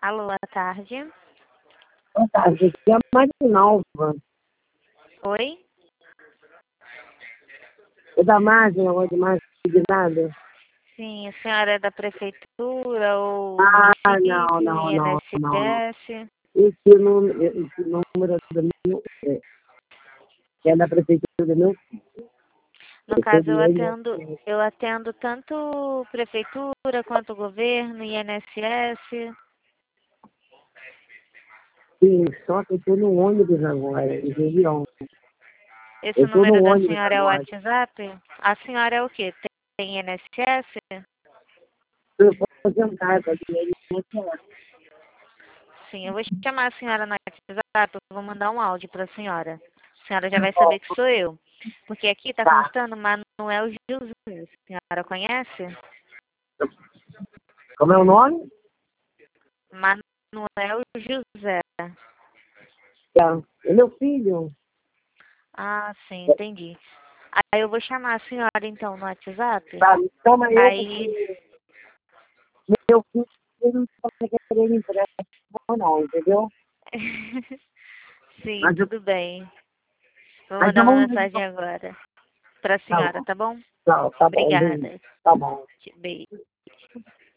Alô, boa tarde. Boa tarde, aqui é a Marinalva. Oi? É da Margem, negócio de Margem de nada. Sim, a senhora é da prefeitura ou Ah, município, não. INSS? Esse número é do meu, é da prefeitura do meu No caso, eu atendo tanto prefeitura quanto governo, INSS. filho. Só que eu estou no ônibus agora, em região. Esse Eu estou no número da ônibus senhora é o agora. WhatsApp? A senhora é o quê? Tem INSS? Eu vou aposentar, ele não quer. Sim, eu vou chamar a senhora no WhatsApp, eu vou mandar um áudio para a senhora. A senhora já vai saber que sou eu. Porque aqui está Tá. constando Manuel José. A senhora conhece? Como é o nome? Manuel José. Tá. É meu filho. Ah, sim, entendi. Aí eu vou chamar a senhora então no WhatsApp. Tá, toma ele, Aí, porque meu filho ele não está querendo empréstimo, não, entendeu? sim, Mas, tudo bem. Vou mas mandar eu uma vou... mensagem agora para a Tá senhora, bom, tá bom? tá bom, beijo. Obrigada. Tá bom. Beijo.